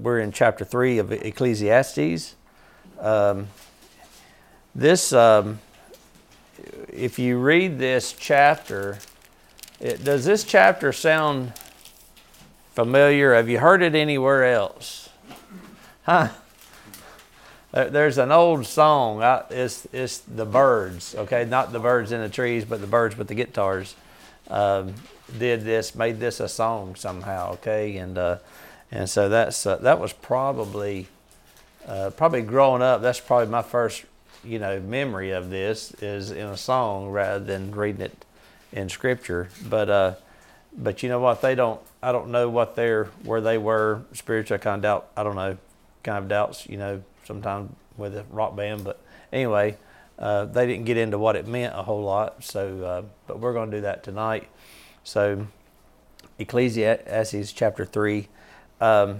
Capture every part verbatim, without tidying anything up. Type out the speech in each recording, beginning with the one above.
we're in chapter three of Ecclesiastes. Um, this, um, if you read this chapter, it, does this chapter sound familiar? Have you heard it anywhere else? Huh? There's an old song. It's, it's the Byrds, okay? Not the birds in the trees, but the Byrds with the guitars. Um, did this, made this a song somehow, okay? And uh, and so that's uh, that was probably uh, probably growing up. That's probably my first, you know, memory of this is in a song rather than reading it in Scripture. But uh, but you know what? They don't. I don't know what they're where they were spiritually. I kind of doubt. I don't know. Kind of doubts. You know. Sometime with a rock band, but anyway, uh, they didn't get into what it meant a whole lot. So, uh, but we're going to do that tonight. So, Ecclesiastes chapter three. Um,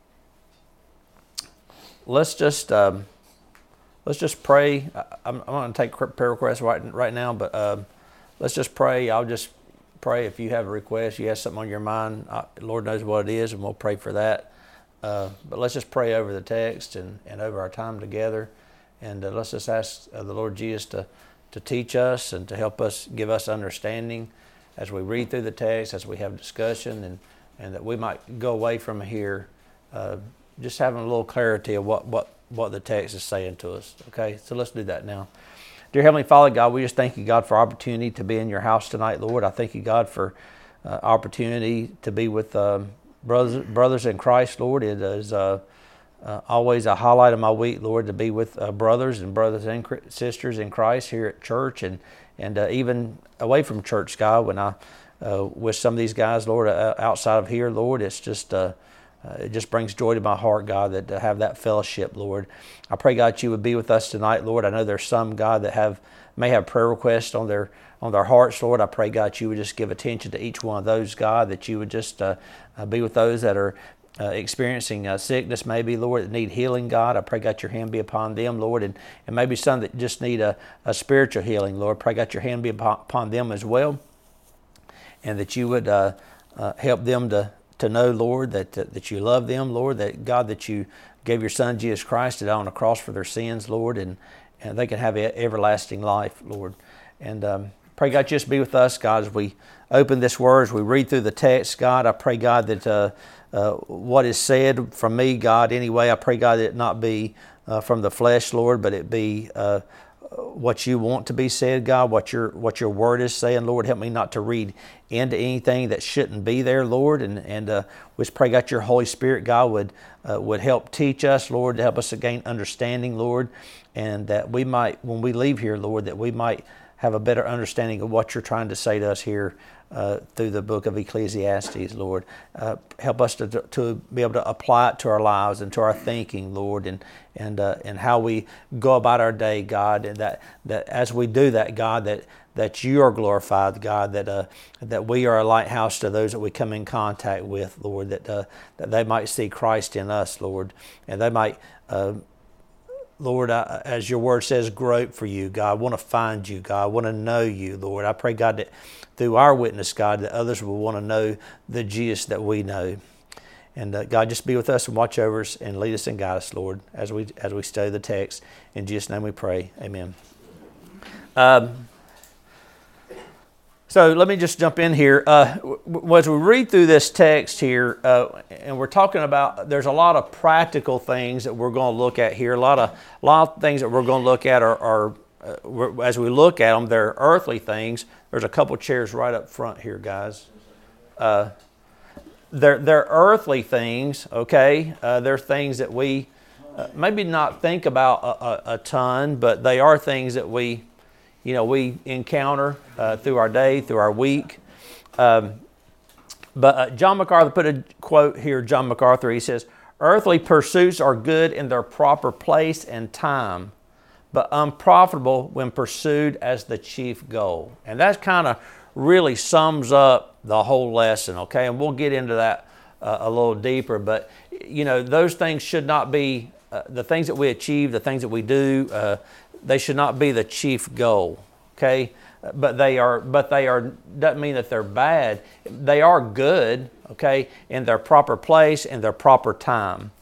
let's just um, let's just pray. I, I'm, I'm going to take prayer requests right right now, but um, let's just pray. I'll just pray if you have a request, you have something on your mind. I, Lord knows what it is, and we'll pray for that. Uh, but let's just pray over the text and, and over our time together. And uh, let's just ask uh, the Lord Jesus to, to teach us and to help us, give us understanding as we read through the text, as we have discussion, and, and that we might go away from here uh, just having a little clarity of what, what, what the text is saying to us. Okay, so let's do that now. Dear Heavenly Father, God, we just thank you, God, for opportunity to be in your house tonight, Lord. I thank you, God, for uh, opportunity to be with um, Brothers, brothers in Christ, Lord. It is uh, uh, always a highlight of my week, Lord, to be with uh, brothers and brothers and sisters in Christ here at church and and uh, even away from church, God. When I uh, with some of these guys, Lord, uh, outside of here, Lord, it's just uh, uh, it just brings joy to my heart, God, that to have that fellowship, Lord. I pray, God, that you would be with us tonight, Lord. I know there's some, God, that have may have prayer requests on their on their hearts, Lord. I pray, God, you would just give attention to each one of those, God, that you would just uh, uh, be with those that are uh, experiencing uh, sickness, maybe, Lord, that need healing, God. I pray, God, your hand be upon them, Lord, and, and maybe some that just need a, a spiritual healing, Lord. Pray, God, your hand be upon, upon them as well, and that you would uh, uh, help them to, to know, Lord, that, that that you love them, Lord, that, God, that you gave your Son, Jesus Christ, to die on the cross for their sins, Lord, and, and they can have everlasting life, Lord. And um, pray, God, just be with us, God, as we open this word, as we read through the text, God. I pray, God, that uh, uh, what is said from me, God, anyway, I pray, God, that it not be uh, from the flesh, Lord, but it be uh, what you want to be said, God, what your what your word is saying, Lord. Help me not to read into anything that shouldn't be there, Lord, and and uh, we just pray, God, your Holy Spirit, God, would uh, would help teach us, Lord, to help us to gain understanding, Lord, and that we might, when we leave here, Lord, that we might have a better understanding of what you're trying to say to us here uh, through the book of Ecclesiastes, Lord. Uh, help us to to be able to apply it to our lives and to our thinking, Lord, and and uh, and how we go about our day, God, and that that as we do that, God, that that you are glorified, God, that uh, that we are a lighthouse to those that we come in contact with, Lord, that uh, that they might see Christ in us, Lord, and they might. Uh, Lord, I, as your word says, grope for you, God. I want to find you, God. I want to know you, Lord. I pray, God, that through our witness, God, that others will want to know the Jesus that we know. And uh, God, just be with us and watch over us and lead us and guide us, Lord, as we as we study the text. In Jesus' name we pray. Amen. Um, so let me just jump in here. Uh, as we read through this text here, uh, and we're talking about, there's a lot of practical things that we're going to look at here. A lot of, a lot of things that we're going to look at are, are uh, as we look at them, they're earthly things. There's a couple chairs right up front here, guys. Uh, they're, they're earthly things, okay? Uh, they're things that we uh, maybe not think about a, a, a ton, but they are things that we you know, we encounter uh, through our day, through our week. Um, but uh, John MacArthur put a quote here, John MacArthur, he says, earthly pursuits are good in their proper place and time, but unprofitable when pursued as the chief goal. And that kind of really sums up the whole lesson, okay? And we'll get into that uh, a little deeper, but, you know, those things should not be, uh, the things that we achieve, the things that we do, uh, they should not be the chief goal, okay? But they are, but they are, doesn't mean that they're bad. They are good, okay, in their proper place, in their proper time.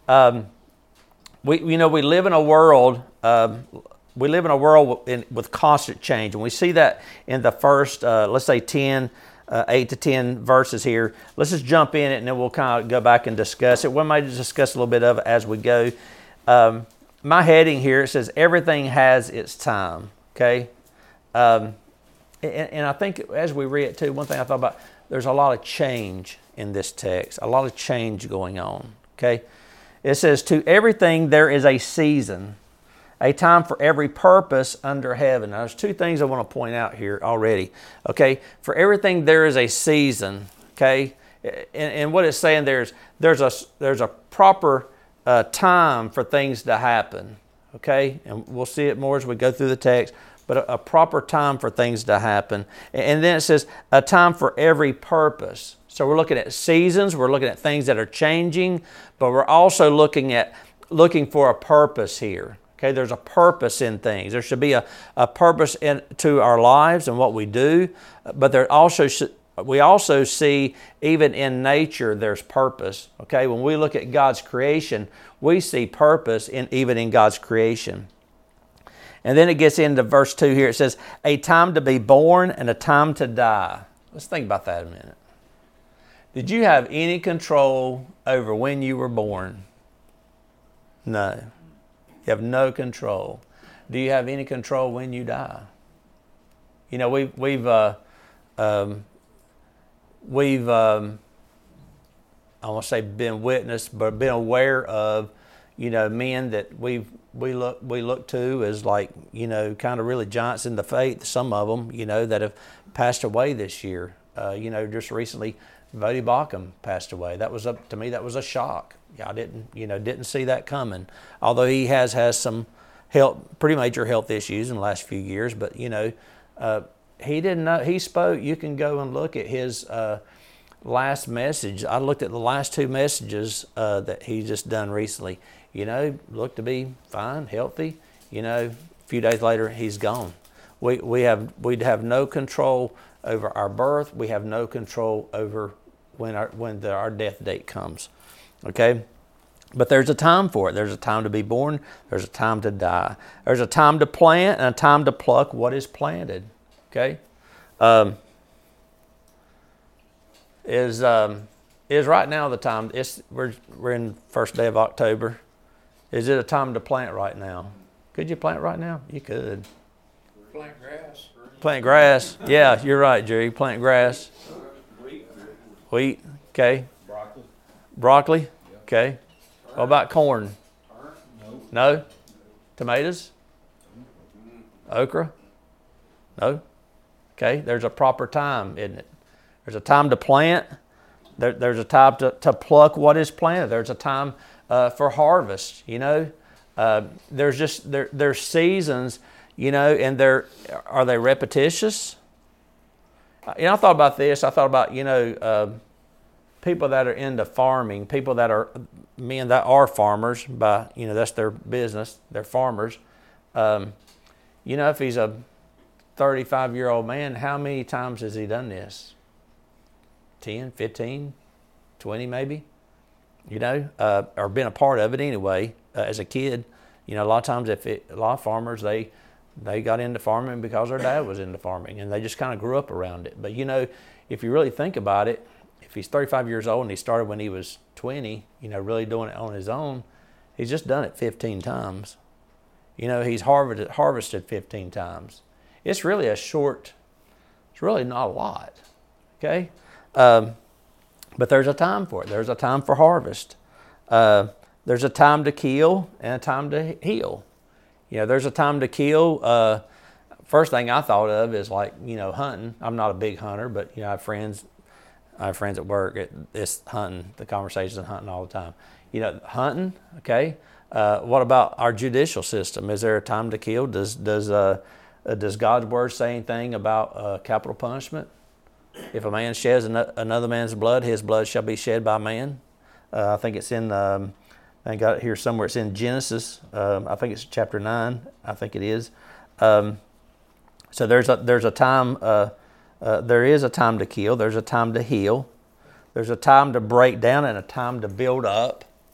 Um, we, you know, we live in a world. Um, we live in a world in, with constant change, and we see that in the first, uh, let's say, ten, uh, eight to ten verses here. Let's just jump in it, and then we'll kind of go back and discuss it. We might just discuss a little bit of it as we go. Um, my heading here, it says everything has its time. Okay, um, and, and I think as we read it too, one thing I thought about, there's a lot of change in this text, a lot of change going on. Okay, it says, to everything there is a season, a time for every purpose under heaven. Now, there's two things I want to point out here already. Okay, for everything there is a season. Okay, and, and what it's saying there's there's a there's a proper uh, time for things to happen. Okay, and we'll see it more as we go through the text. But a, a proper time for things to happen, and then it says a time for every purpose. So we're looking at seasons. We're looking at things that are changing, but we're also looking at looking for a purpose here. Okay, there's a purpose in things. There should be a, a purpose in to our lives and what we do, but there also should, we also see even in nature there's purpose. Okay, when we look at God's creation, we see purpose in even in God's creation. And then it gets into verse two here. It says, a time to be born and a time to die. Let's think about that a minute. Did you have any control over when you were born? No. You have no control. Do you have any control when you die? You know, we've we've uh, um, we've um, I want to say been witnessed, but been aware of, you know, men that we've we look we look to as like, you know, kind of really giants in the faith. Some of them, you know, that have passed away this year. Uh, you know, just recently, Vody Bakum passed away. That was a, to me, that was a shock. I didn't, you know, didn't see that coming. Although he has has some health, pretty major health issues in the last few years, but you know, uh, he didn't know. He spoke. You can go and look at his uh, last message. I looked at the last two messages uh, that he just done recently. You know, looked to be fine, healthy. You know, a few days later, he's gone. We we have we'd have no control over our birth. We have no control over when our when the, our death date comes. Okay, but there's a time for it. There's a time to be born. There's a time to die. There's a time to plant and a time to pluck what is planted. Okay, um, is um, is right now the time? It's we're we're in first day of October. Is it a time to plant right now? Could you plant right now? You could. Plant grass. Plant grass. Yeah, you're right, Jerry. Plant grass. Wheat. Wheat. Okay. Broccoli. Broccoli. Okay. What about corn? No. No. Tomatoes. Okra. No. Okay. There's a proper time, isn't it? There's a time to plant. There, there's a time to, to pluck what is planted. There's a time uh, for harvest. You know, uh, there's just there there's seasons. You know, and they're are they repetitious? You know, I thought about this. I thought about, you know, uh, people that are into farming, people that are men that are farmers. By you know, that's their business. They're farmers. Um, you know, if he's a thirty-five year old man, how many times has he done this? ten, fifteen, twenty maybe. You know, uh, or been a part of it anyway uh, as a kid. You know, a lot of times, if it, a lot of farmers they They got into farming because their dad was into farming, and they just kind of grew up around it. But, you know, if you really think about it, if he's thirty-five years old and he started when he was twenty, you know, really doing it on his own, he's just done it fifteen times. You know, he's harvested, harvested fifteen times. It's really a short, it's really not a lot, okay? Um, but there's a time for it. There's a time for harvest. Uh, there's a time to kill and a time to heal. You know, there's a time to kill. Uh, first thing I thought of is like, you know, hunting. I'm not a big hunter, but, you know, I have friends, I have friends at work. It, it's hunting, the conversations and hunting all the time. You know, hunting, okay. Uh, what about our judicial system? Is there a time to kill? Does does uh, uh, does God's word say anything about uh, capital punishment? If a man sheds an- another man's blood, his blood shall be shed by man. Uh, I think it's in... Um, I got it here somewhere. It's in Genesis. Um, I think it's chapter nine. I think it is. Um, so there's a there's a time. Uh, uh, there is a time to kill. There's a time to heal. There's a time to break down and a time to build up.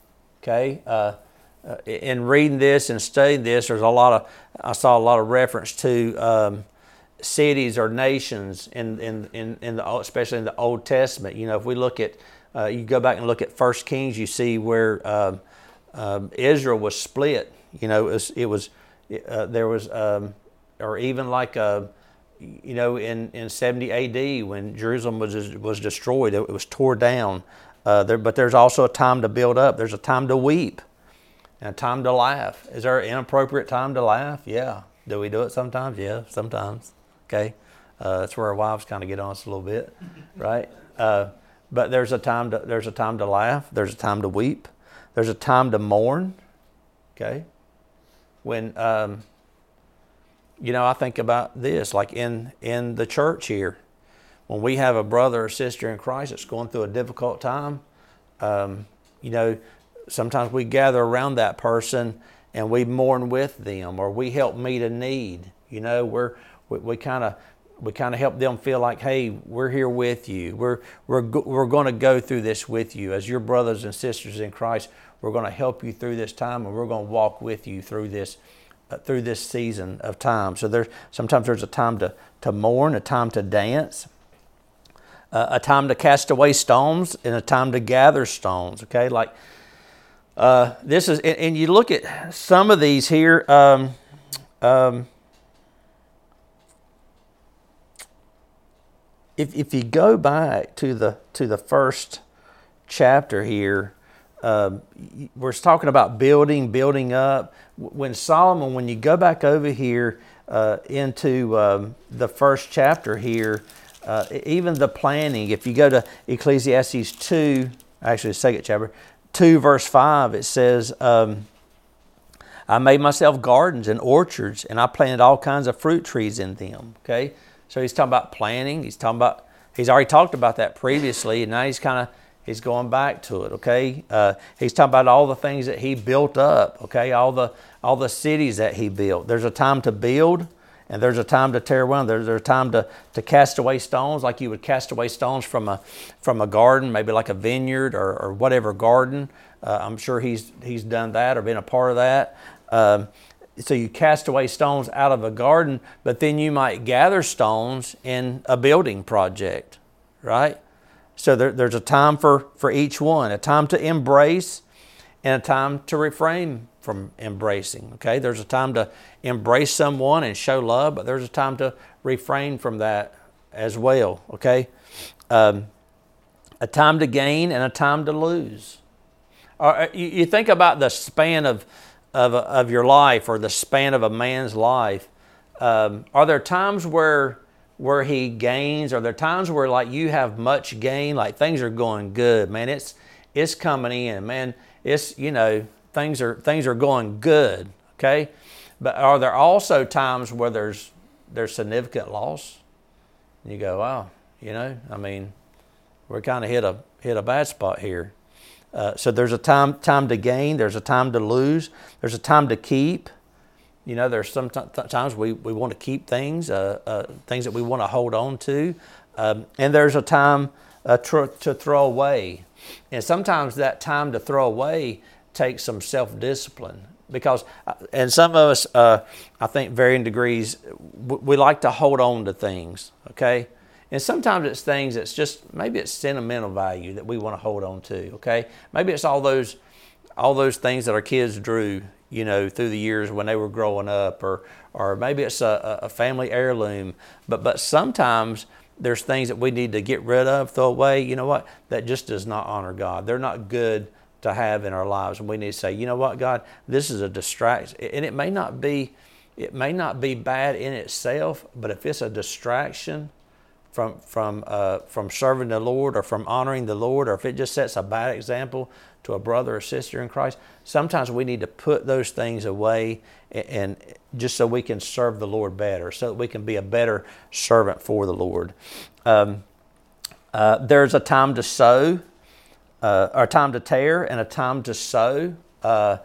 Okay, uh, uh, in reading this and studying this, there's a lot of I saw a lot of reference to um, cities or nations in in in, in the especially in the Old Testament. You know, if we look at uh, you go back and look at First Kings, you see where um, um, Israel was split. You know, it was it was uh, there was um, or even like a you know, in, in seventy A D when Jerusalem was was destroyed, it was tore down. Uh, there, but there's also a time to build up. There's a time to weep and a time to laugh. Is there an inappropriate time to laugh? Yeah. Do we do it sometimes? Yeah, sometimes. Okay. Uh, that's where our wives kind of get on us a little bit, right? Uh, but there's a time to there's a time to laugh. There's a time to weep. There's a time to mourn. Okay. When um, you know, I think about this, like in, in the church here, when we have a brother or sister in Christ that's going through a difficult time, um, you know, sometimes we gather around that person and we mourn with them, or we help meet a need. You know, we're we kind of we kind of help them feel like, hey, we're here with you. We're we're we're going to go through this with you as your brothers and sisters in Christ. We're going to help you through this time, and we're going to walk with you through this. Uh, through this season of time. So there's sometimes there's a time to, to mourn, a time to dance, uh, a time to cast away stones, and a time to gather stones. Okay, like uh, this is, and, and you look at some of these here. Um, um, if if you go back to the to the first chapter here. Uh, we're talking about building, building up. When Solomon, when you go back over here uh, into um, the first chapter here, uh, even the planning, if you go to Ecclesiastes two, actually the second chapter, two verse five, it says, um, I made myself gardens and orchards, and I planted all kinds of fruit trees in them. Okay, so he's talking about planning. He's talking about, he's already talked about that previously, and now he's kind of, he's going back to it, okay? Uh, he's talking about all the things that he built up, okay? All the all the cities that he built. There's a time to build, and there's a time to tear down. There's, there's a time to, to cast away stones, like you would cast away stones from a from a garden, maybe like a vineyard or, or whatever garden. Uh, I'm sure he's he's done that or been a part of that. Um, so you cast away stones out of a garden, but then you might gather stones in a building project, right? So there, there's a time for, for each one, a time to embrace and a time to refrain from embracing, okay? There's a time to embrace someone and show love, but there's a time to refrain from that as well, okay? Um, a time to gain and a time to lose. Or you, you think about the span of, of, of your life or the span of a man's life. Um, are there times where where he gains? Are there times where like you have much gain, like things are going good, man, it's it's coming in, man, it's, you know, things are things are going good, okay? But are there also times where there's there's significant loss? And you go, wow, you know, I mean, we're kind of hit a hit a bad spot here. Uh, so there's a time time to gain, there's a time to lose, there's a time to keep. You know, there's some t- times we, we want to keep things, uh, uh, things that we want to hold on to. Um, and there's a time uh, tr- to throw away. And sometimes that time to throw away takes some self-discipline. Because, uh, and some of us, uh, I think varying degrees, w- we like to hold on to things, okay? And sometimes it's things that's just, maybe it's sentimental value that we want to hold on to, okay? Maybe it's all those, all those things that our kids drew, you know, through the years when they were growing up, or or maybe it's a, a family heirloom. But but sometimes there's things that we need to get rid of, throw away, you know what, that just does not honor God. They're not good to have in our lives. And we need to say, you know what, God, this is a distraction. And it may not be, it may not be bad in itself, but if it's a distraction from from uh, from serving the Lord or from honoring the Lord, or if it just sets a bad example to a brother or sister in Christ, sometimes we need to put those things away, and, and just so we can serve the Lord better, so that we can be a better servant for the Lord. Um, uh, there's a time to sow, uh, or a time to tear, and a time to sow. Uh,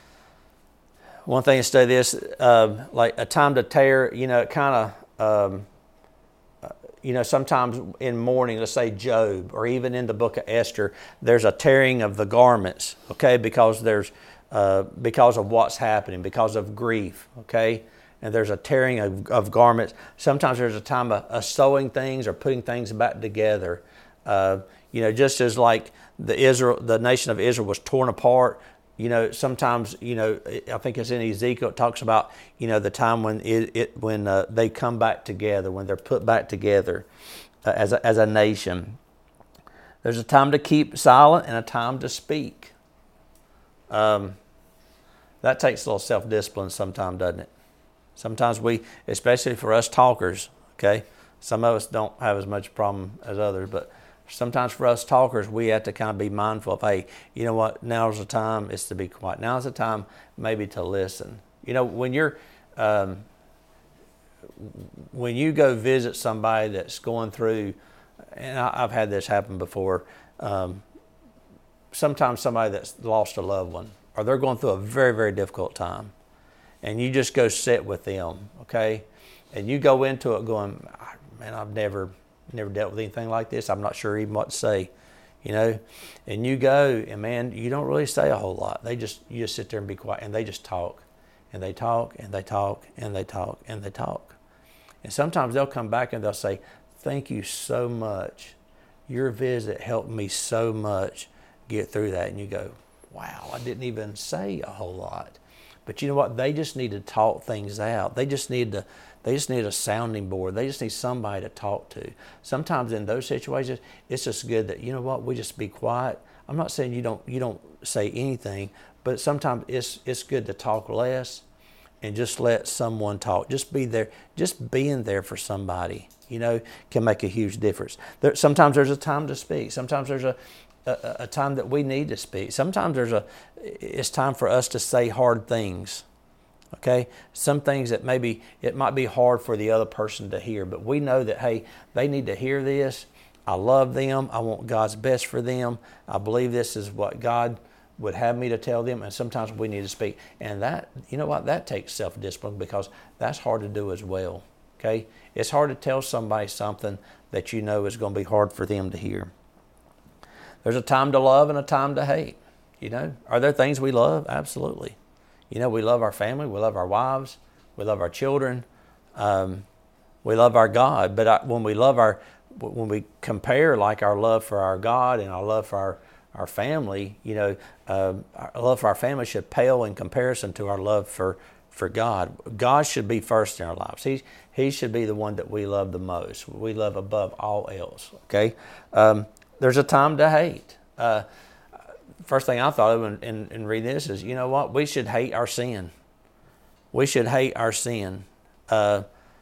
one thing to say this, uh, like a time to tear, you know, it kind of, um, you know, sometimes in mourning, let's say Job, or even in the book of Esther, there's a tearing of the garments, okay, because there's uh, because of what's happening, because of grief, okay, and there's a tearing of, of garments. Sometimes there's a time of, of sewing things or putting things back together. Uh, you know, just as like the Israel, the nation of Israel was torn apart. You know, sometimes, you know, I think it's in Ezekiel, it talks about, you know, the time when it, it when uh, they come back together, when they're put back together uh, as a, as a nation. There's a time to keep silent and a time to speak. Um, that takes a little self-discipline sometimes, doesn't it? Sometimes we, especially for us talkers, okay, some of us don't have as much problem as others, but sometimes for us talkers, we have to kind of be mindful of, hey, you know what, now's the time, it's to be quiet. Now's the time maybe to listen. You know, when you're, um, when you go visit somebody that's going through, and I, I've had this happen before, um, sometimes somebody that's lost a loved one, or they're going through a very, very difficult time, and you just go sit with them, okay? And you go into it going, man, I've never... never dealt with anything like this. I'm not sure even what to say, you know. And you go, and man, you don't really say a whole lot. They just you just sit there and be quiet, and they just talk, and they talk, and they talk, and they talk, and they talk. And sometimes they'll come back and they'll say, "Thank you so much. Your visit helped me so much get through that." And you go, "Wow, I didn't even say a whole lot." But you know what? They just need to talk things out. They just need to. They just need a sounding board. They just need somebody to talk to. Sometimes in those situations, it's just good that, you know what, we just be quiet. I'm not saying you don't you don't say anything, but sometimes it's it's good to talk less and just let someone talk. Just be there. Just being there for somebody, you know, can make a huge difference. There, sometimes there's a time to speak. Sometimes there's a, a a time that we need to speak. Sometimes there's a it's time for us to say hard things. Okay, some things that maybe it might be hard for the other person to hear, but we know that, hey, they need to hear this. I love them. I want God's best for them. I believe this is what God would have me to tell them, and sometimes we need to speak. And that, you know what, that takes self-discipline, because that's hard to do as well. Okay, it's hard to tell somebody something that you know is going to be hard for them to hear. There's a time to love and a time to hate. You know, are there things we love? Absolutely. You know, we love our family, we love our wives, we love our children, um, we love our God. But I, when we love our, when we compare like our love for our God and our love for our, our family, you know, uh, our love for our family should pale in comparison to our love for, for God. God should be first in our lives. He, he should be the one that we love the most. We love above all else, okay? Um, there's a time to hate. Uh, First thing I thought of in, in, in reading this is, you know what? We should hate our sin. We should hate our sin. Uh,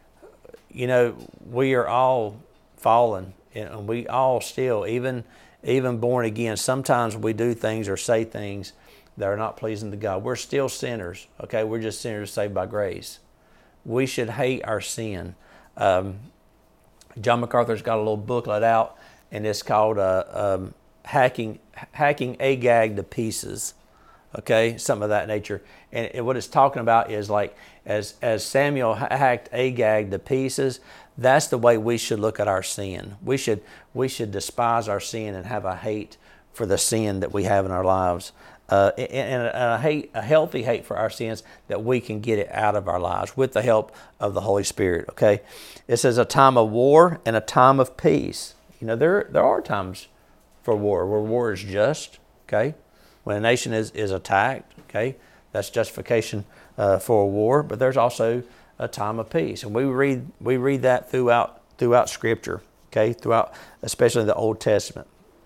you know, we are all fallen, and we all still, even even born again, sometimes we do things or say things that are not pleasing to God. We're still sinners, okay? We're just sinners saved by grace. We should hate our sin. Um, John MacArthur's got a little booklet out, and it's called uh, um, hacking hacking Agag to pieces, okay, something of that nature. And, and what it's talking about is like as as Samuel hacked Agag to pieces, that's the way we should look at our sin. We should we should despise our sin and have a hate for the sin that we have in our lives, uh, and, and a hate, a healthy hate for our sins, that we can get it out of our lives with the help of the Holy Spirit. Okay, it says a time of war and a time of peace. You know, there there are times for war, where war is just, okay? When a nation is, is attacked, okay? That's justification uh, for a war, but there's also a time of peace. And we read we read that throughout throughout Scripture, okay? Throughout, especially the Old Testament.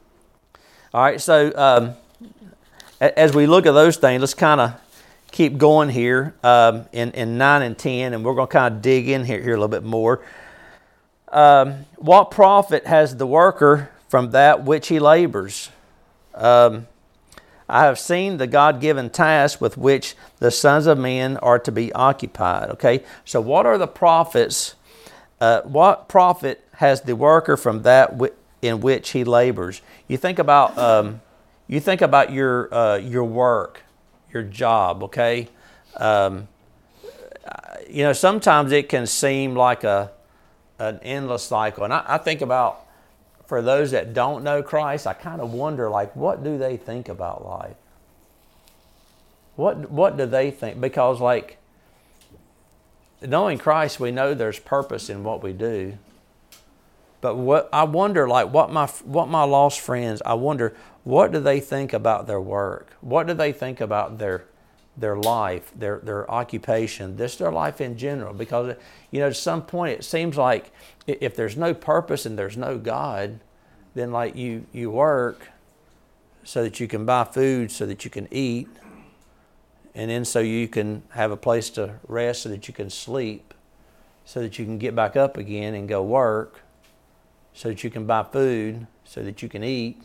All right, so um, as we look at those things, let's kind of keep going here um, in, in nine and ten, and we're going to kind of dig in here, here a little bit more. Um, what profit has the worker from that which he labors? Um, I have seen the God-given task with which the sons of men are to be occupied. Okay, so what are the profits? Uh, what profit has the worker from that w- in which he labors? You think about um, you think about your uh, your work, your job. Okay, um, you know, sometimes it can seem like a an endless cycle. And I, I think about, for those that don't know Christ, I kind of wonder, like, what do they think about life? What what do they think? Because, like, knowing Christ, we know there's purpose in what we do. But what I wonder, like, what my what my lost friends, I wonder, what do they think about their work? What do they think about their their life, their their occupation, this their life in general? Because, you know, at some point it seems like if there's no purpose and there's no God, then, like, you you work so that you can buy food, so that you can eat, and then so you can have a place to rest, so that you can sleep, so that you can get back up again and go work, so that you can buy food, so that you can eat,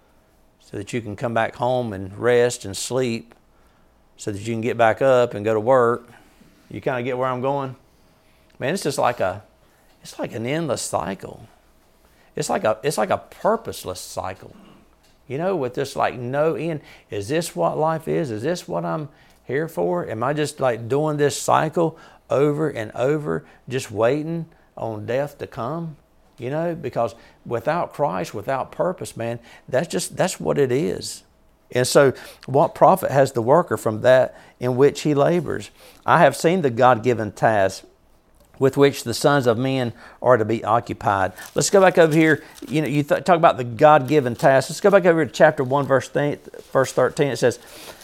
so that you can come back home and rest and sleep, so that you can get back up and go to work. You kind of get where I'm going? Man, it's just like a, it's like an endless cycle. It's like a, it's like a purposeless cycle. You know, with this, like, no end. Is this what life is? Is this what I'm here for? Am I just, like, doing this cycle over and over, just waiting on death to come? You know, because without Christ, without purpose, man, that's just, that's what it is. And so what profit has the worker from that in which he labors? I have seen the God-given task with which the sons of men are to be occupied. Let's go back over here. You know, you th- talk about the God-given task. Let's go back over to chapter one, verse, th- verse thirteen. It says,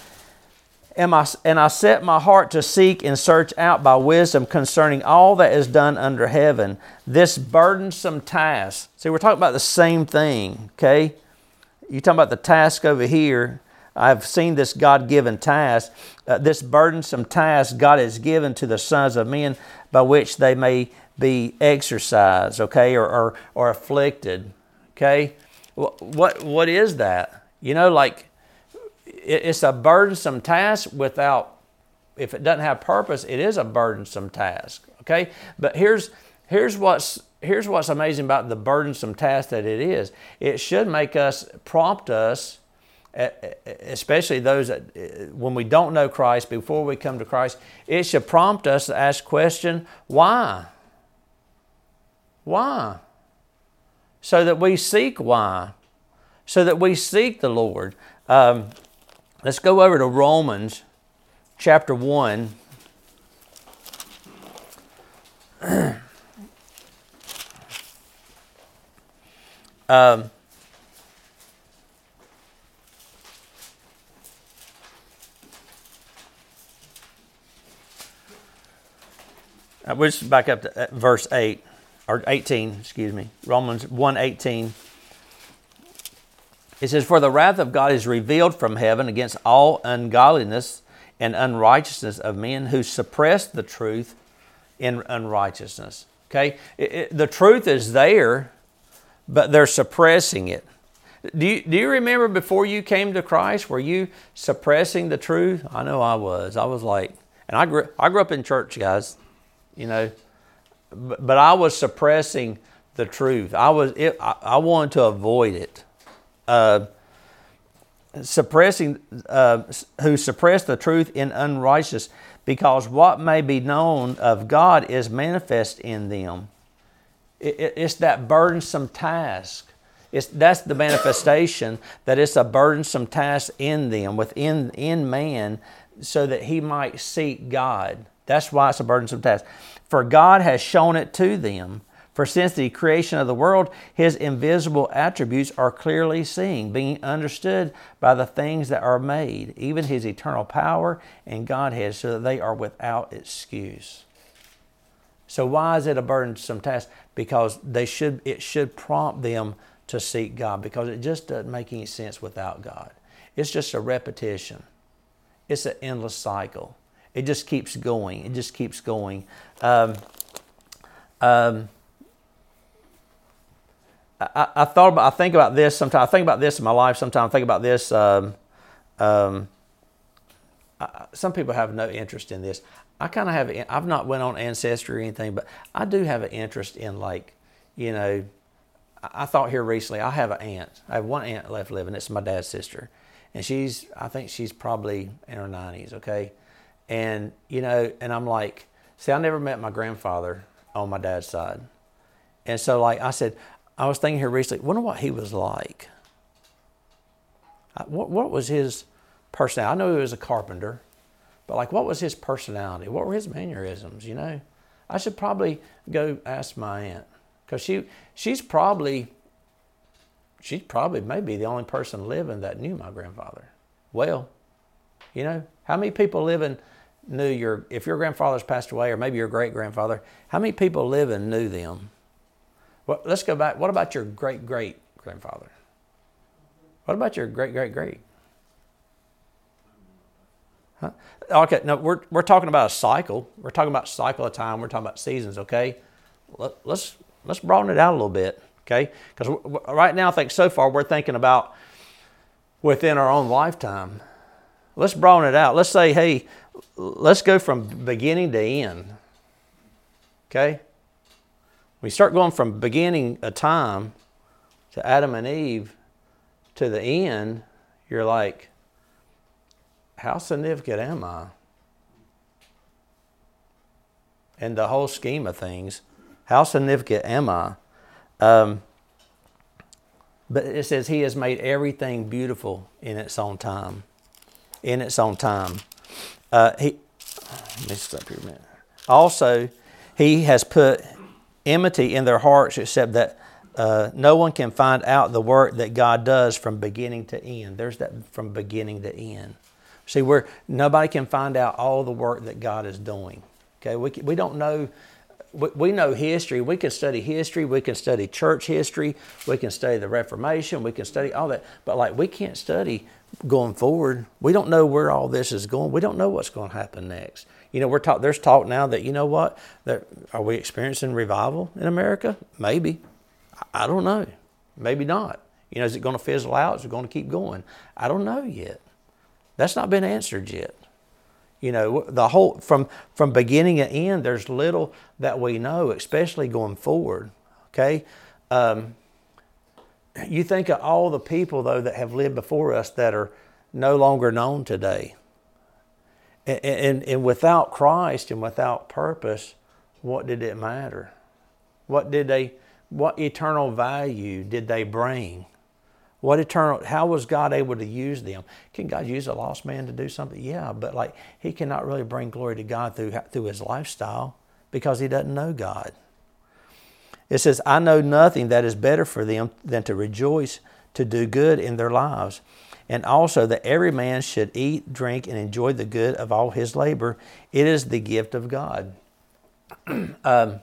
And, my, and I set my heart to seek and search out by wisdom concerning all that is done under heaven, this burdensome task. See, we're talking about the same thing, okay? You're talking about the task over here. I've seen this God-given task, uh, this burdensome task God has given to the sons of men by which they may be exercised, okay, or, or, or afflicted, okay? What, what, what is that? You know, like, it's a burdensome task without, if it doesn't have purpose, it is a burdensome task, okay? But here's here's what's here's what's amazing about the burdensome task that it is. It should make us, prompt us, especially those that, when we don't know Christ, before we come to Christ, it should prompt us to ask the question, why? Why? So that we seek why. So that we seek the Lord. Um, Let's go over to Romans chapter one. um, we'll just back up to verse eight, or eighteen, excuse me. Romans one eighteen. It says, For the wrath of God is revealed from heaven against all ungodliness and unrighteousness of men who suppress the truth in unrighteousness. Okay? It, it, the truth is there, but they're suppressing it. Do you, do you remember before you came to Christ, were you suppressing the truth? I know I was. I was like, and I grew, I grew up in church, guys, you know, but, but I was suppressing the truth. I was, it, I, I wanted to avoid it. Uh, suppressing, uh, who suppress the truth in unrighteousness, because what may be known of God is manifest in them. It, it, it's that burdensome task. It's, that's the manifestation, that it's a burdensome task in them, within in man, so that he might seek God. That's why it's a burdensome task. For God has shown it to them. For since the creation of the world, His invisible attributes are clearly seen, being understood by the things that are made, even His eternal power and Godhead, so that they are without excuse. So why is it a burdensome task? Because they should. It should prompt them to seek God, because it just doesn't make any sense without God. It's just a repetition. It's an endless cycle. It just keeps going. It just keeps going. Um, um, I, I thought about. I think about this sometimes. I think about this in my life. Sometimes I think about this. Um, um, I, some people have no interest in this. I kind of have. I've not went on Ancestry or anything, but I do have an interest in, like, you know. I, I thought here recently. I have an aunt. I have one aunt left living. It's my dad's sister, and she's. I think she's probably in her nineties. Okay, and you know, and I'm like, see, I never met my grandfather on my dad's side. And so, like I said, I was thinking here recently, wonder what he was like. What, what was his personality? I know he was a carpenter, but like, what was his personality? What were his mannerisms, you know? I should probably go ask my aunt, because she, she's probably, she's probably maybe the only person living that knew my grandfather well. You know, how many people living knew your, if your grandfather's passed away, or maybe your great-grandfather, how many people living knew them? Well, let's go back. What about your great-great-grandfather? What about your great-great-great? Huh? Okay, no, we're, we're talking about a cycle. We're talking about cycle of time. We're talking about seasons, okay? Let, let's, let's broaden it out a little bit, okay? Because right now, I think so far we're thinking about within our own lifetime. Let's broaden it out. Let's say, hey, let's go from beginning to end, okay? We start going from beginning of time to Adam and Eve to the end, you're like, how significant am I? In the whole scheme of things, how significant am I? Um, but it says he has made everything beautiful in its own time. In its own time. Uh, he, let me stop here a minute. Also, he has put enmity in their hearts, except that uh, no one can find out the work that God does from beginning to end. There's that from beginning to end. See, where nobody can find out all the work that God is doing. Okay, we we don't know. We, we know history. We can study history. We can study church history. We can study the Reformation. We can study all that. But like, we can't study going forward. We don't know where all this is going. We don't know what's going to happen next. You know, we're talk. There's talk now that, you know what? That, are we experiencing revival in America? Maybe. I don't know. Maybe not. You know, is it going to fizzle out? Is it going to keep going? I don't know yet. That's not been answered yet. You know, the whole, from, from beginning to end, there's little that we know, especially going forward. Okay? Um, you think of all the people, though, that have lived before us that are no longer known today. And, and, and without Christ and without purpose, what did it matter? What did they, what eternal value did they bring? What eternal, how was God able to use them? Can God use a lost man to do something? Yeah, but like, he cannot really bring glory to God through, through his lifestyle, because he doesn't know God. It says, I know nothing that is better for them than to rejoice, to do good in their lives. And also that every man should eat, drink, and enjoy the good of all his labor. It is the gift of God. um,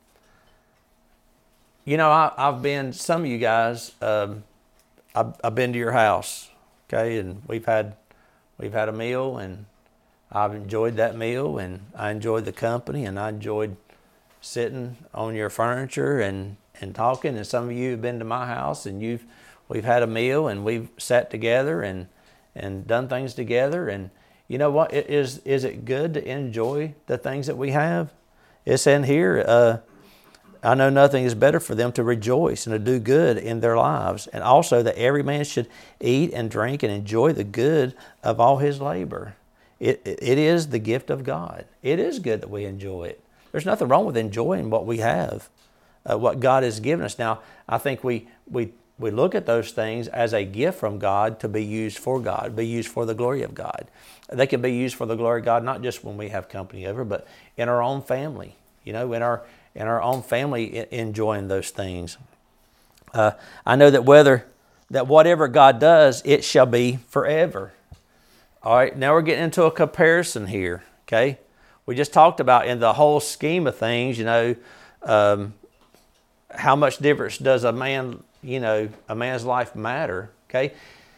you know, I, I've been, some of you guys, um, I've, I've been to your house, okay, and we've had we've had a meal, and I've enjoyed that meal, and I enjoyed the company, and I enjoyed sitting on your furniture and, and talking. And some of you have been to my house, and you've we've had a meal, and we've sat together and and done things together. And you know what? It is is it good to enjoy the things that we have? It's in here. Uh, I know nothing is better for them to rejoice and to do good in their lives. And also that every man should eat and drink and enjoy the good of all his labor. It, it is the gift of God. It is good that we enjoy it. There's nothing wrong with enjoying what we have, uh, what God has given us. Now, I think we, we, we look at those things as a gift from God to be used for God, be used for the glory of God. They can be used for the glory of God, not just when we have company over, but in our own family, you know, in our in our own family, enjoying those things. Uh, I know that whether that whatever God does, it shall be forever. All right, now we're getting into a comparison here. Okay, we just talked about in the whole scheme of things, you know, um, how much difference does a man, you know, a man's life matter? Okay,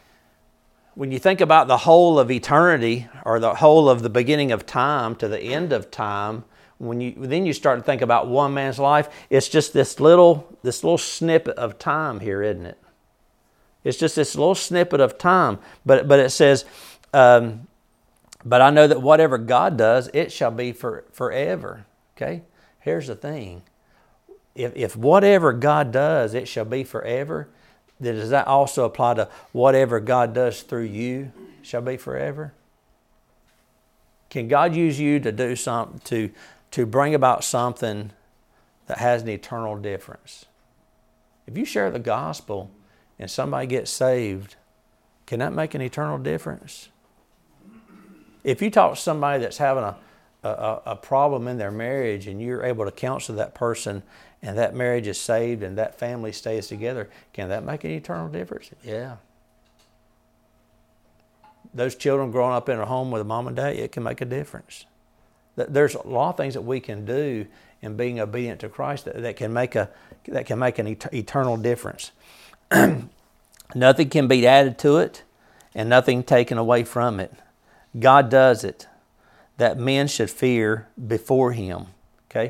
when you think about the whole of eternity, or the whole of the beginning of time to the end of time. When you then you start to think about one man's life, it's just this little this little snippet of time here, isn't it? It's just this little snippet of time. But but it says, um, but I know that whatever God does, it shall be for forever. Okay? Here's the thing. If if whatever God does, it shall be forever, then does that also apply to whatever God does through you shall be forever? Can God use you to do something, to to bring about something that has an eternal difference. If you share the gospel and somebody gets saved, can that make an eternal difference? If you talk to somebody that's having a, a, a problem in their marriage and you're able to counsel that person and that marriage is saved and that family stays together, can that make an eternal difference? Yeah. Those children growing up in a home with a mom and dad, it can make a difference. There's a lot of things that we can do in being obedient to Christ that, that can make a that can make an et- eternal difference. Nothing can be added to it, and nothing taken away from it. God does it, that men should fear before Him. Okay,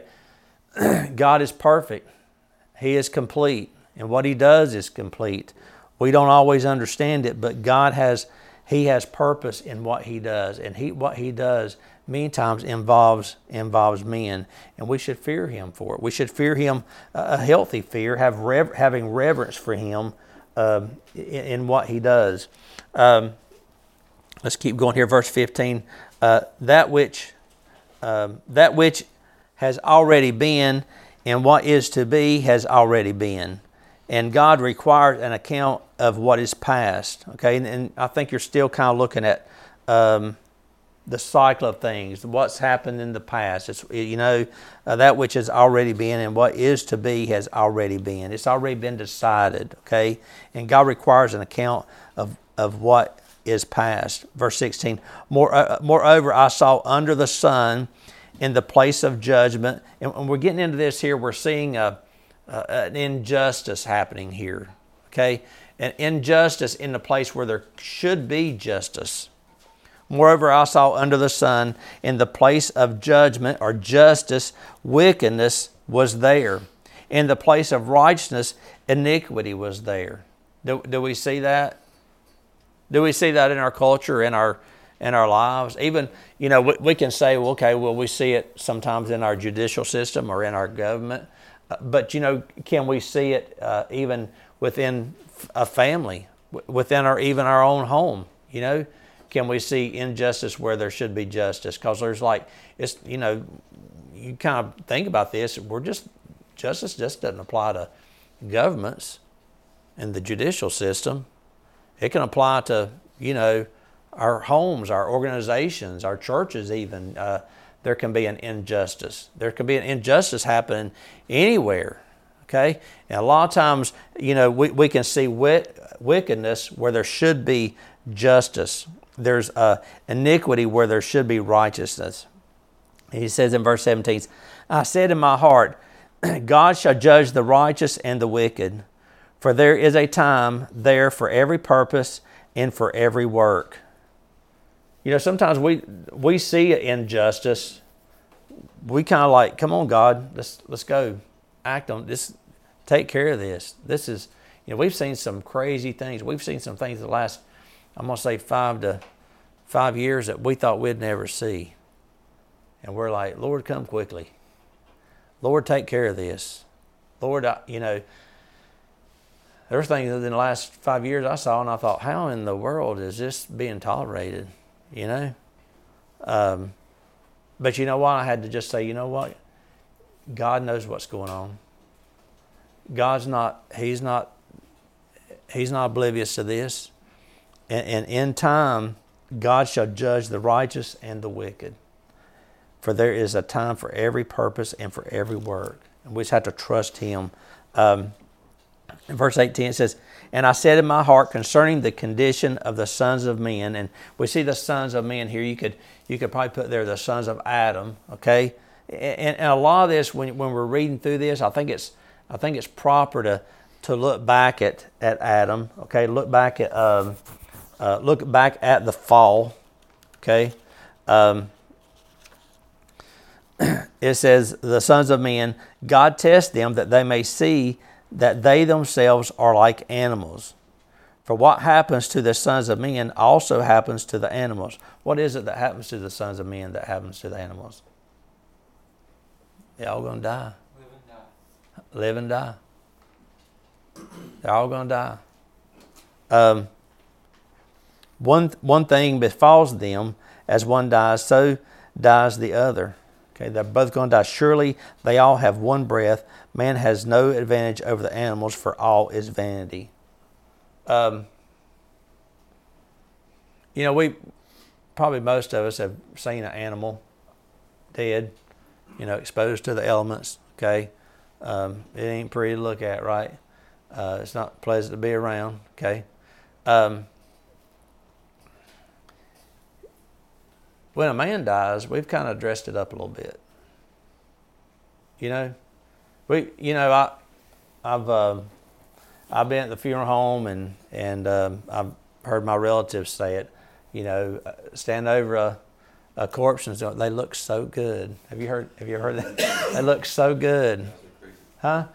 God is perfect; He is complete, and what He does is complete. We don't always understand it, but God has He has purpose in what He does, and He what He does many times involves involves men, and we should fear Him for it. We should fear Him, uh, a healthy fear, have rev- having reverence for Him uh, in, in what He does. Um, let's keep going here, verse fifteen. Uh, that which um, that which has already been, and what is to be has already been. And God requires an account of what is past. Okay, and, and I think you're still kind of looking at um, the cycle of things, what's happened in the past. It's, you know, uh, that which has already been and what is to be has already been. It's already been decided, okay? And God requires an account of, of what is past. Verse sixteen, More, uh, moreover, I saw under the sun in the place of judgment. And when we're getting into this here, we're seeing a, uh, an injustice happening here, okay? An injustice in the place where there should be justice. Moreover, I saw under the sun in the place of judgment or justice, wickedness was there. In the place of righteousness, iniquity was there. Do, do we see that? Do we see that in our culture, in our in our lives? Even, you know, we, we can say, well, okay, well, we see it sometimes in our judicial system or in our government. Uh, but, you know, can we see it uh, even within a family, within our even our own home, you know? Can we see injustice where there should be justice? Because there's like, it's, you know, you kind of think about this, we're just, justice just doesn't apply to governments and the judicial system. It can apply to, you know, our homes, our organizations, our churches even. Uh, there can be an injustice. There can be an injustice happening anywhere, okay? And a lot of times, you know, we, we can see wit, wickedness where there should be justice. There's uh, iniquity where there should be righteousness. He says in verse seventeen, I said in my heart, God shall judge the righteous and the wicked, for there is a time there for every purpose and for every work. You know, sometimes we we see injustice. We kind of like, come on, God, let's let's go, act on this, take care of this. This is, you know, we've seen some crazy things. We've seen some things the last, I'm going to say five to five years that we thought we'd never see. And we're like, Lord, come quickly. Lord, take care of this. Lord, I, you know, there were things in the last five years I saw and I thought, how in the world is this being tolerated? You know? Um, but you know what? I had to just say, you know what? God knows what's going on. God's not, He's not, He's not oblivious to this. And, and in time, God shall judge the righteous and the wicked. For there is a time for every purpose and for every work. And we just have to trust Him. Um, in verse eighteen it says, And I said in my heart concerning the condition of the sons of men. And we see the sons of men here. You could you could probably put there the sons of Adam. Okay? And, and a lot of this, when when we're reading through this, I think it's I think it's proper to to look back at, at Adam. Okay, look back at um, uh, look back at the fall. Okay. Um, it says, the sons of men, God tests them that they may see that they themselves are like animals. For what happens to the sons of men also happens to the animals. What is it that happens to the sons of men that happens to the animals? They're all going to die. Live and die. Live and die. They're all going to die. Um, one, one thing befalls them, as one dies, so dies the other. Okay, they're both going to die. Surely they all have one breath. Man has no advantage over the animals, for all is vanity. Um, you know, we probably most of us have seen an animal dead, you know, exposed to the elements. Okay, um, it ain't pretty to look at, right? Uh, it's not pleasant to be around. Okay. Um, when a man dies, we've kind of dressed it up a little bit. You know, we, you know, I, I've, uh, I've been at the funeral home and and um, I've heard my relatives say it. You know, stand over a, a corpse and they look so good. Have you heard? Have you heard that? They look so good, huh?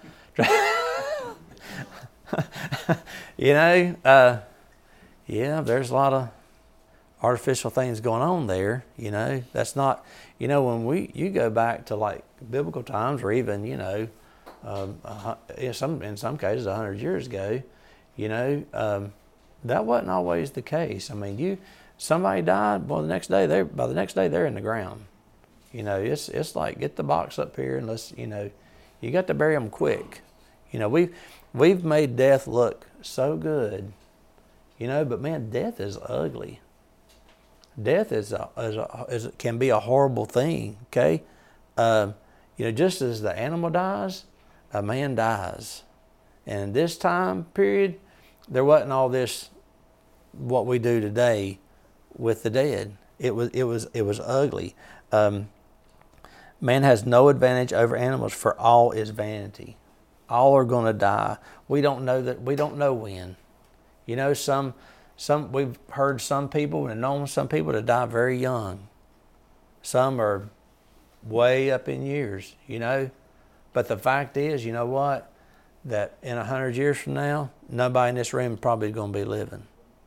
You know, uh, yeah. There's a lot of artificial things going on there. You know, that's not. You know, when we you go back to like biblical times, or even you know, um, uh, in some in some cases, a hundred years ago, you know, um, that wasn't always the case. I mean, you somebody died, well, the next day they by the next day they're in the ground. You know, it's it's like get the box up here and let's you know, you got to bury them quick. You know, we've we've made death look so good. You know, but man, death is ugly. Death is a, is a, is, can be a horrible thing, okay? Uh, you know, just as the animal dies, a man dies. And in this time period, there wasn't all this, what we do today with the dead. It was, it was, it was ugly. Um, man has no advantage over animals, for all is vanity. All are going to die. We don't know that, we don't know when. You know, some... Some we've heard some people and known some people to die very young. Some are way up in years, you know. But the fact is, you know what? That in a hundred years from now, nobody in this room probably is going to be living.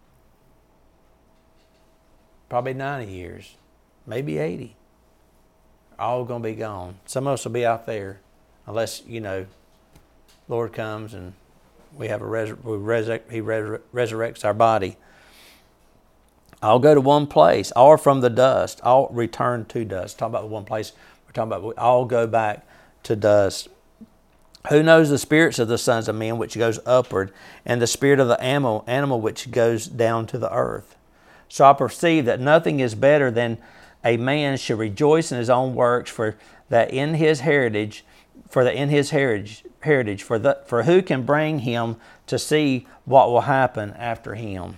Probably ninety years, maybe eighty. All going to be gone. Some of us will be out there, unless you know, Lord comes and we have a resur- we resurrect, He resur- resurrects our body. I'll go to one place. All are from the dust. All return to dust. Talk about one place. We're talking about we all go back to dust. Who knows the spirits of the sons of men which goes upward, and the spirit of the animal, animal which goes down to the earth? So I perceive that nothing is better than a man should rejoice in his own works, for that in his heritage, for that in his heritage, heritage, for the for who can bring him to see what will happen after him?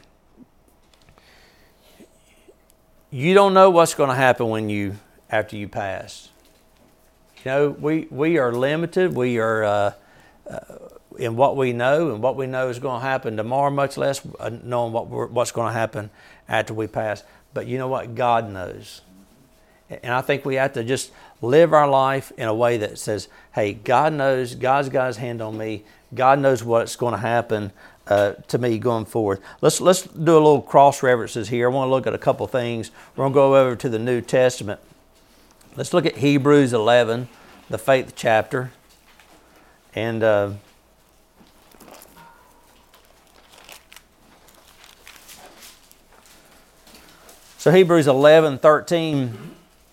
You don't know what's going to happen when you after you pass. You know, we we are limited. We are uh, uh, in what we know, and what we know is going to happen tomorrow, much less uh, knowing what we're, what's going to happen after we pass. But you know what? God knows. And I think we have to just live our life in a way that says, hey, God knows, God's got His hand on me. God knows what's going to happen uh, to me going forward. Let's let's do a little cross references here. I want to look at a couple things. We're going to go over to the New Testament. Let's look at Hebrews eleven, the faith chapter. And uh, so Hebrews eleven thirteen.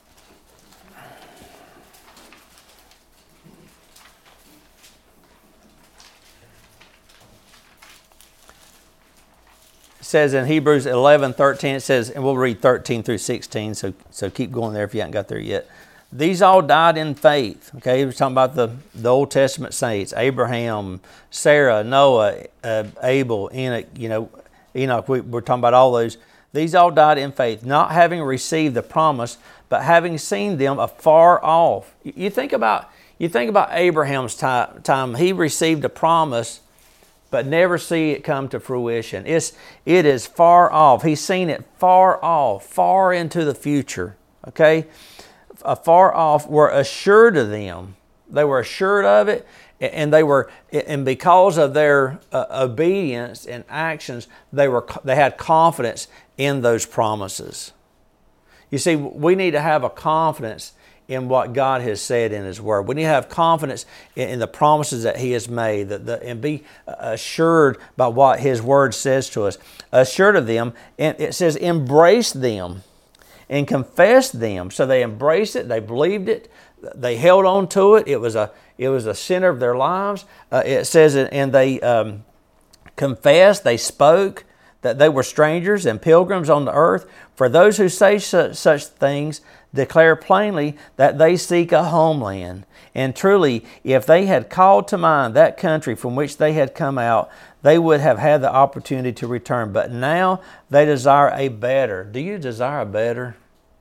Says in Hebrews eleven thirteen, it says, and we'll read thirteen through sixteen, so so keep going there if you haven't got there yet. These all died in faith. Okay, we're talking about the, the Old Testament saints: Abraham, Sarah, Noah, uh, Abel, Enoch. You know, Enoch. We, we're talking about all those. These all died in faith, not having received the promise, but having seen them afar off. You, you think about you think about Abraham's time. Time he received a promise, but never see it come to fruition. It's, it is far off. He's seen it far off, far into the future, okay? Far off, were assured of them. They were assured of it, and they were, and because of their uh, obedience and actions, they were, they had confidence in those promises. You see, we need to have a confidence in what God has said in His Word. We need to have confidence in, in the promises that He has made, that the, and be assured by what His Word says to us. Assured of them, and it says embrace them. and confessed them. So they embraced it, they believed it, they held on to it. It was a it was a center of their lives. Uh, it says, and they um, confessed, they spoke that they were strangers and pilgrims on the earth. For those who say such, such things declare plainly that they seek a homeland. And truly, if they had called to mind that country from which they had come out, they would have had the opportunity to return. But now they desire a better. Do you desire a better?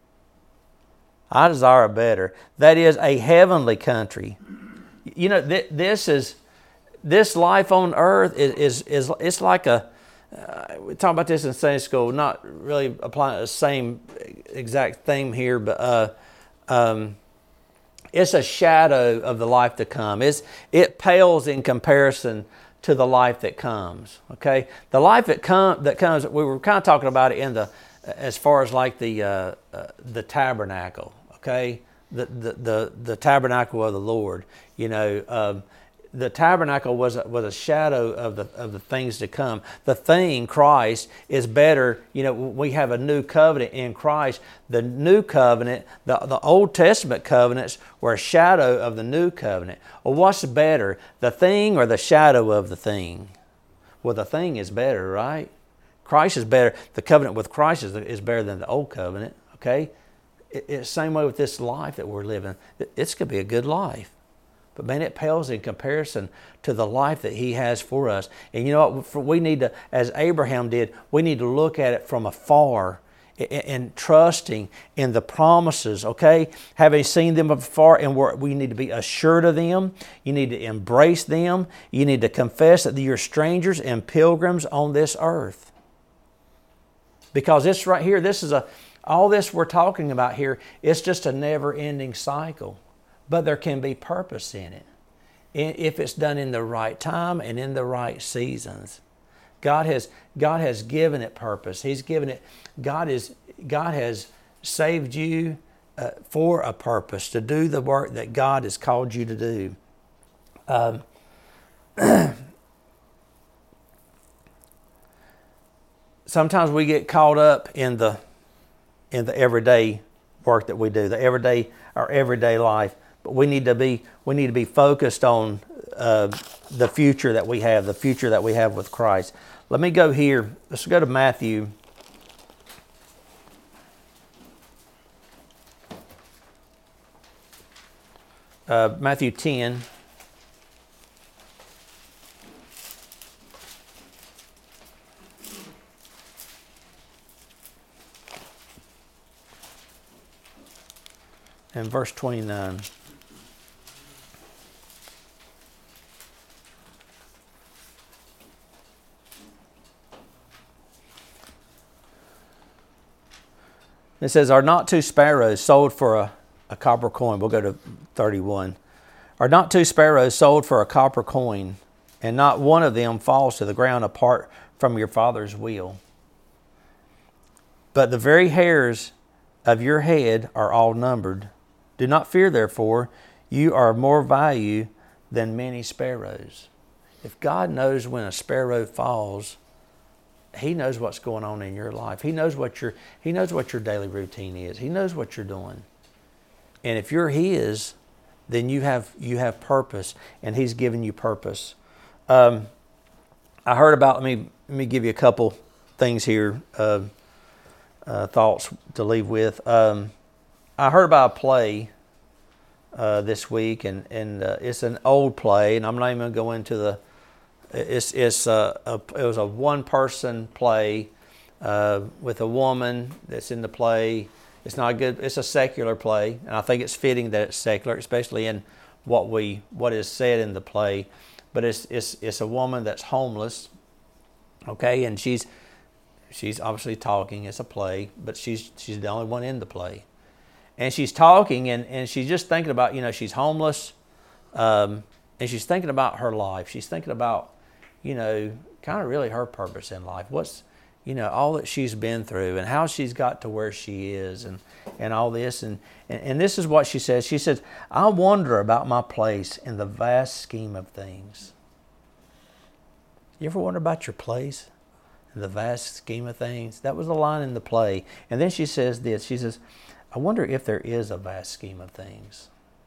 I desire a better. That is a heavenly country. You know, th- this is this life on earth is is, is it's like a. Uh, we talk about this in Sunday school. Not really applying the same exact theme here, but uh, um, it's a shadow of the life to come. It's it pales in comparison to the life that comes. Okay, the life that come that comes. We were kind of talking about it in the as far as like the uh, uh, the tabernacle. Okay, the, the the the tabernacle of the Lord. You know, um, the tabernacle was a, was a shadow of the of the things to come. The thing, Christ, is better. You know, we have a new covenant in Christ. The new covenant, the the Old Testament covenants were a shadow of the new covenant. Well, what's better, the thing or the shadow of the thing? Well, the thing is better, right? Christ is better. The covenant with Christ is, is better than the old covenant. Okay. It's the same way with this life that we're living. It's going to be a good life. But man, it pales in comparison to the life that He has for us. And you know what? We need to, as Abraham did, we need to look at it from afar and trusting in the promises, okay? Having seen them afar, and we need to be assured of them. You need to embrace them. You need to confess that you're strangers and pilgrims on this earth. Because this right here, this is a... all this we're talking about here, it's just a never-ending cycle. But there can be purpose in it if it's done in the right time and in the right seasons. God has God has given it purpose. He's given it. God is God has saved you uh, for a purpose, to do the work that God has called you to do. Um, sometimes we get caught up in the in the everyday work that we do, the everyday our everyday life. But we need to be we need to be focused on uh, the future that we have, the future that we have with Christ. Let me go here. Let's go to Matthew. Uh, Matthew ten. And verse twenty-nine. It says, are not two sparrows sold for a, a copper coin? We'll go to thirty-one. Are not two sparrows sold for a copper coin, and not one of them falls to the ground apart from your Father's will? But the very hairs of your head are all numbered. Do not fear, therefore, you are of more value than many sparrows. If God knows when a sparrow falls, He knows what's going on in your life. He knows what your He knows what your daily routine is. He knows what you're doing. And if you're His, then you have you have purpose, and He's given you purpose. Um, I heard about. Let me let me give you a couple things here. Uh, uh, thoughts to leave with. Um, I heard about a play uh, this week, and and uh, it's an old play, and I'm not even going to go into the. It's it's a, a it was a one person play uh, with a woman that's in the play. It's not good. It's a secular play, and I think it's fitting that it's secular, especially in what we what is said in the play. But it's it's it's a woman that's homeless, okay, and she's she's obviously talking. It's a play, but she's she's the only one in the play, and she's talking, and, and she's just thinking about, you know, she's homeless, um, and she's thinking about her life. She's thinking about, you know, kind of really her purpose in life. What's, you know, all that she's been through and how she's got to where she is, and, and all this. And, and, and this is what she says. She says, I wonder about my place in the vast scheme of things. You ever wonder about your place in the vast scheme of things. That was a line in the play. And then she says this. She says, I wonder if there is a vast scheme of things.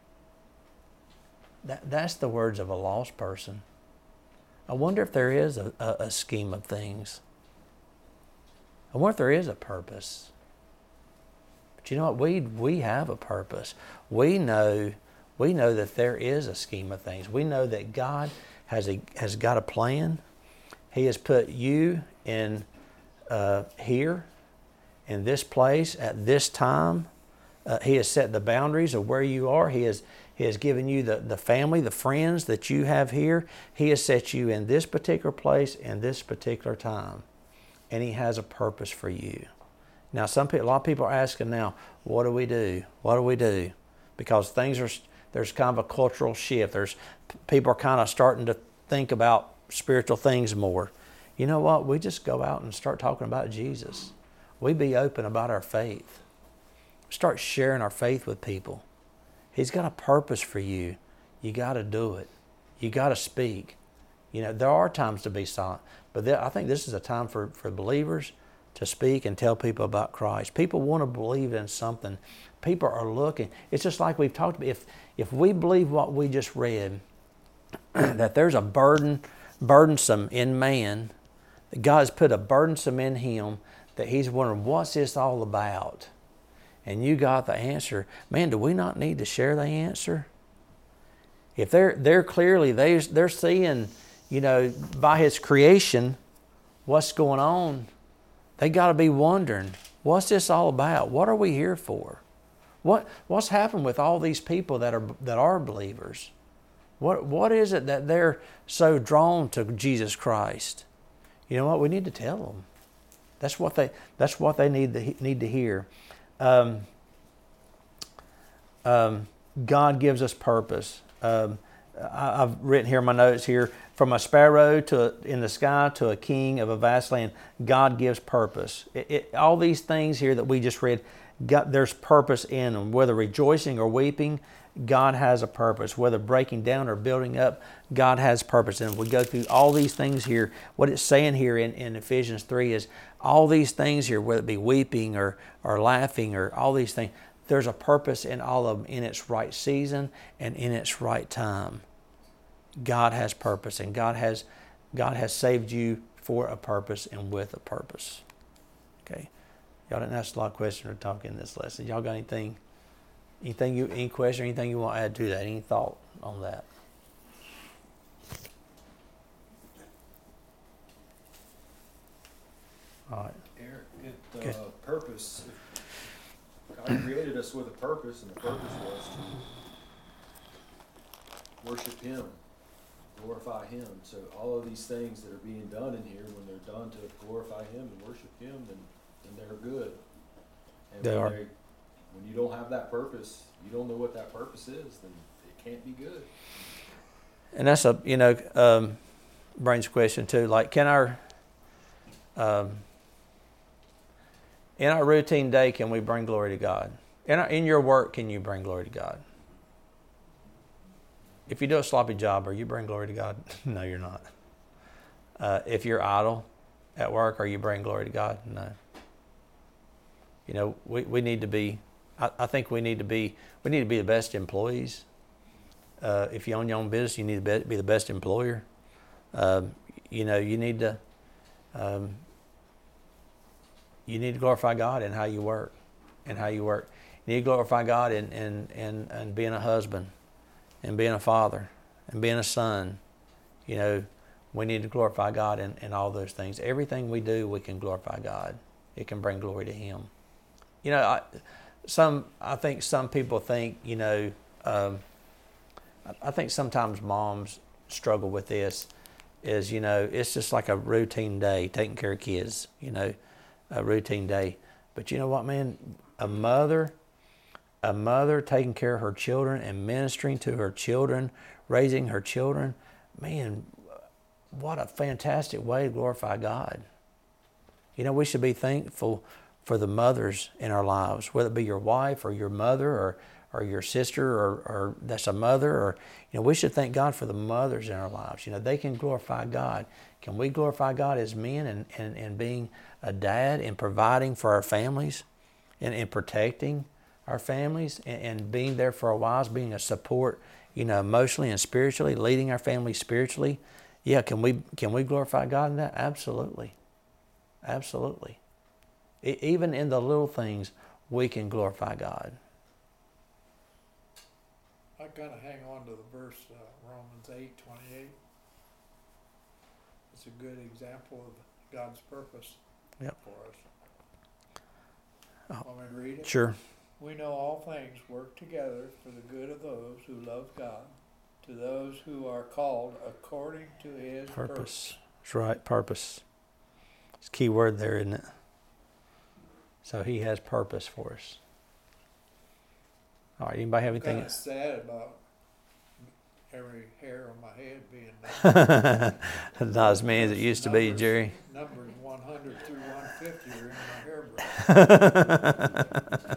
That, that's the words of a lost person. I wonder if there is a, a, a scheme of things. I wonder if there is a purpose. But you know what? We we have a purpose. We know we know that there is a scheme of things. We know that God has a has got a plan. He has put you in uh, here, in this place, at this time. Uh, he has set the boundaries of where you are. He has He has given you the, the family, the friends that you have here. He has set you in this particular place and this particular time. And He has a purpose for you. Now, some people, a lot of people are asking now, what do we do? What do we do? Because things are, there's kind of a cultural shift. There's people are kind of starting to think about spiritual things more. You know what? We just go out and start talking about Jesus. We be open about our faith. Start sharing our faith with people. He's got a purpose for you. You got to do it. You got to speak. You know, there are times to be silent, but there, I think this is a time for, for believers to speak and tell people about Christ. People want to believe in something. People are looking. It's just like we've talked about. If, if we believe what we just read, that there's a burden, burdensome in man, that God has put a burdensome in him, that he's wondering, what's this all about? And you got the answer. Man, do we not need to share the answer? If they're they're clearly they they're seeing, you know, by His creation, what's going on, they got to be wondering, what's this all about? What are we here for? What what's happened with all these people that are that are believers? What what is it that they're so drawn to Jesus Christ? You know what? We need to tell them. That's what they that's what they need to need to hear. Um, um, God gives us purpose. Um, I, I've written here in my notes here, from a sparrow to a, in the sky to a king of a vast land, God gives purpose. It, it, all these things here that we just read, God, there's purpose in them. Whether rejoicing or weeping, God has a purpose. Whether breaking down or building up, God has purpose. And if we go through all these things here, what it's saying here in, in Ephesians three is all these things here, whether it be weeping or, or laughing or all these things, there's a purpose in all of them in its right season and in its right time. God has purpose, and God has God has saved you for a purpose and with a purpose. Okay. Y'all didn't ask a lot of questions or talk in this lesson. Y'all got anything? Anything you, any question, anything you want to add to that? Any thought on that? All right. Eric, it, uh, Okay. purpose. God created us with a purpose, and the purpose was to worship Him, glorify Him. So all of these things that are being done in here, when they're done to glorify Him and worship Him, then, then they're good. And They when are. They, when you don't have that purpose, you don't know what that purpose is, then it can't be good. And that's a, you know, um, brings a question too. Like, can our, um, in our routine day, can we bring glory to God? In, our, in your work, can you bring glory to God? If you do a sloppy job, are you bring glory to God? No, you're not. Uh, if you're idle at work, are you bring glory to God? No. You know, we, we need to be, I, I think we need to be, we need to be the best employees. Uh, if you own your own business, you need to be, be the best employer. Um, you know, you need to, um, you need to glorify God in how you work, and how you work. You need to glorify God in, in, in, in being a husband, and being a father, and being a son. You know, we need to glorify God in, in all those things. Everything we do, we can glorify God. It can bring glory to Him. You know, I, some I think some people think, you know, um, I, I think sometimes moms struggle with this. Is, you know, it's just like a routine day, taking care of kids. You know, a routine day. But you know what, man? A mother, a mother taking care of her children and ministering to her children, raising her children, man, what a fantastic way to glorify God. You know, we should be thankful for the mothers in our lives, whether it be your wife or your mother or, or your sister or, or that's a mother, or, you know, we should thank God for the mothers in our lives. You know, they can glorify God, Can we glorify God as men and, and, and being a dad and providing for our families and, and protecting our families and, and being there for our wives, being a support, you know, emotionally and spiritually, leading our families spiritually? Yeah, can we can we glorify God in that? Absolutely. Absolutely. E- even in the little things, we can glorify God. I kind of hang on to the verse, uh, Romans eight twenty-eight. It's a good example of God's purpose Yep. for us. Oh. Want me to read it? Sure. We know all things work together for the good of those who love God, to those who are called according to His purpose. Purpose. That's right, purpose. It's a key word there, isn't it? So He has purpose for us. All right, anybody have I'm anything? kind of sad about every hair on my head being numbered. Not as many as it used to be, Numbers- Jerry. Numbers one hundred through one fifty are in my hairbrush.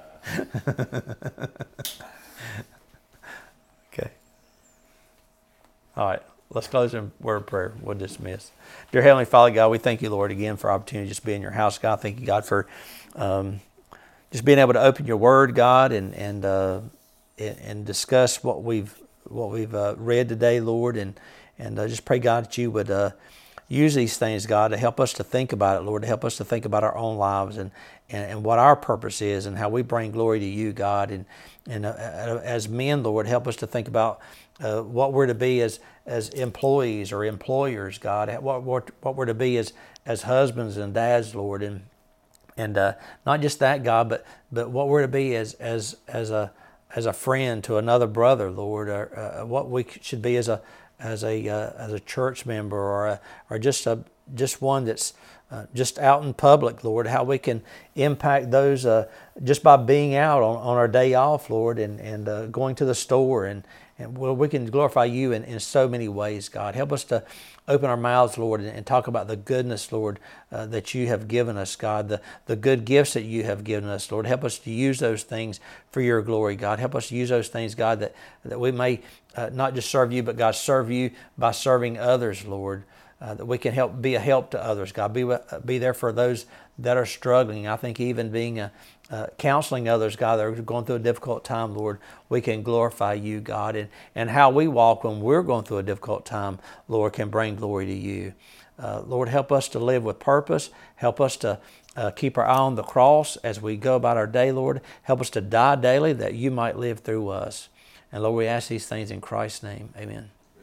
Okay. All right. Let's close in word of prayer. We'll dismiss. Dear Heavenly Father, God, we thank you, Lord, again for opportunity to just be in your house, God. Thank you, God, for um, just being able to open your word, God, and and uh, and, and discuss what we've what we've uh, read today, Lord, and and uh, just pray, God, that you would uh, use these things, God, to help us to think about it, Lord, to help us to think about our own lives and and, and what our purpose is and how we bring glory to you, God, and and uh, as men, Lord, help us to think about uh, what we're to be as as employees or employers, God, what what what we're to be as as husbands and dads, Lord, and and uh, not just that, God, but but what we're to be as as as a as a friend to another brother, Lord, or uh, what we should be as a as a uh, as a church member or a, or just a just one that's uh, just out in public, Lord. How we can impact those uh, just by being out on, on our day off, Lord, and and uh, going to the store and. And well, we can glorify you in, in so many ways, God. Help us to open our mouths, Lord, and, and talk about the goodness, Lord, uh, that you have given us, God, the, the good gifts that you have given us, Lord. Help us to use those things for your glory, God. Help us to use those things, God, that, that we may uh, not just serve you, but, God, serve you by serving others, Lord, uh, that we can help be a help to others, God. Be, uh, be there for those that are struggling. I think even being a Uh, counseling others, God, that are going through a difficult time, Lord, we can glorify you, God, and, and how we walk when we're going through a difficult time, Lord, can bring glory to you. Uh, Lord, help us to live with purpose. Help us to uh, keep our eye on the cross as we go about our day, Lord. Help us to die daily that you might live through us. And Lord, we ask these things in Christ's name. Amen.